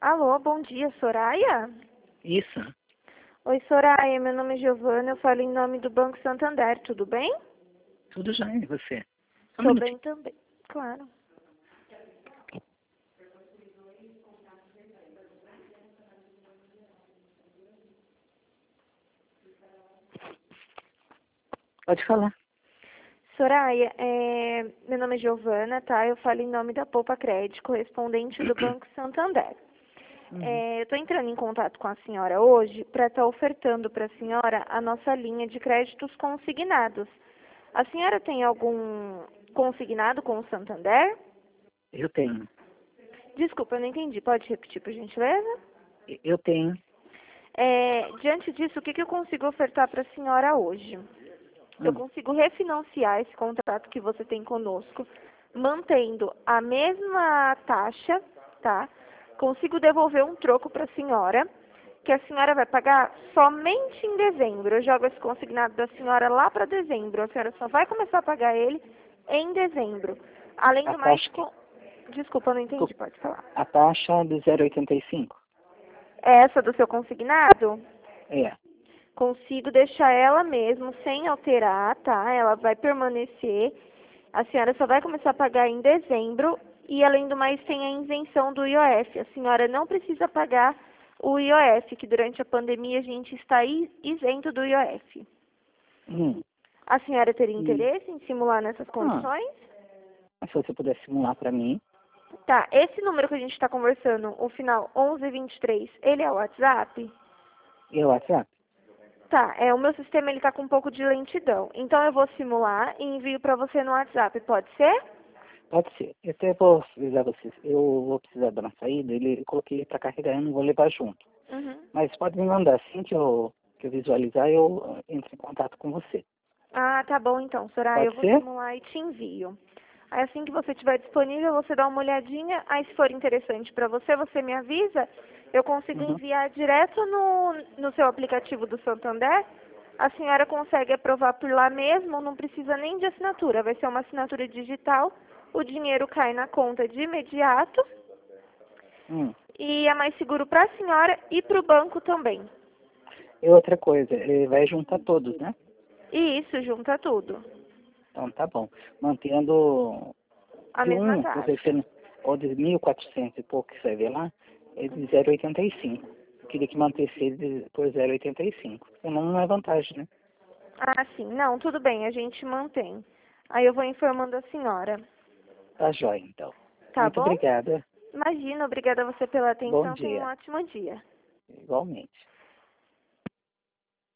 Alô, bom dia, Soraya? Isso, Oi, Soraya, meu nome é Giovana, eu falo em nome do Banco Santander, tudo bem? tudo já e você? Só um Tô minutinho. bem também, claro. Pode falar. Soraya, meu nome é Giovana, tá? Eu falo em nome da Poupa Crédito, correspondente do Banco Santander. Eu tô entrando em contato com a senhora hoje para estar ofertando para a senhora a nossa linha de créditos consignados. A senhora tem algum consignado com o Santander? Eu tenho. Desculpa, eu não entendi. Pode repetir, por gentileza? Eu tenho. Diante disso, o que eu consigo ofertar para a senhora hoje? Eu Hum. consigo refinanciar esse contrato que você tem conosco, mantendo a mesma taxa, tá? Consigo devolver um troco para a senhora, que a senhora vai pagar somente em dezembro. Eu jogo esse consignado da senhora lá para dezembro. A senhora só vai começar a pagar ele em dezembro. Além A do mais, taxa, que- desculpa, eu não entendi, desculpa, pode falar. a taxa de 0,85? É essa do seu consignado? É. Consigo deixar ela mesmo, sem alterar, tá? Ela vai permanecer. A senhora só vai começar a pagar em dezembro e, além do mais, tem a isenção do IOF. A senhora não precisa pagar o IOF, que durante a pandemia a gente está isento do IOF. Hum. A senhora teria E, interesse em simular nessas ah, condições? se você puder simular para mim, Tá, esse número que a gente está conversando, o final 1123, ele é o WhatsApp? eu WhatsApp. Tá, o meu sistema ele tá com um pouco de lentidão. Então eu vou simular e envio para você no WhatsApp, pode ser? Pode ser. Eu até vou avisar vocês. Eu vou precisar dar uma saída. Eu coloquei ele para carregar, eu não vou levar junto. Uhum. Mas pode me mandar. Assim que eu visualizar, eu entro em contato com você. Ah, tá bom então, Soraya, eu Pode vou ser? simular e te envio. Aí assim que você estiver disponível, você dá uma olhadinha. Aí se for interessante para você, você me avisa. Eu consigo Uhum. enviar direto no seu aplicativo do Santander. A senhora consegue aprovar por lá mesmo, não precisa nem de assinatura. Vai ser uma assinatura digital. O dinheiro cai na conta de imediato. Hum. E é mais seguro para a senhora e para o banco também. E outra coisa, vai juntar todos, né? E isso junta tudo. Então tá bom. Mantendo A de mesma um, taxa. ou de 1.400 e pouco que você vê lá, é de 0,85. Eu queria que mantesse ele por 0,85. Não é vantagem, né? Ah, sim. Não, tudo bem, a gente mantém. Aí eu vou informando a senhora. Tá jóia, então. Tá Muito bom? obrigada. Imagina, obrigada a você pela Bom atenção. Tenha um dia. ótimo dia. Igualmente.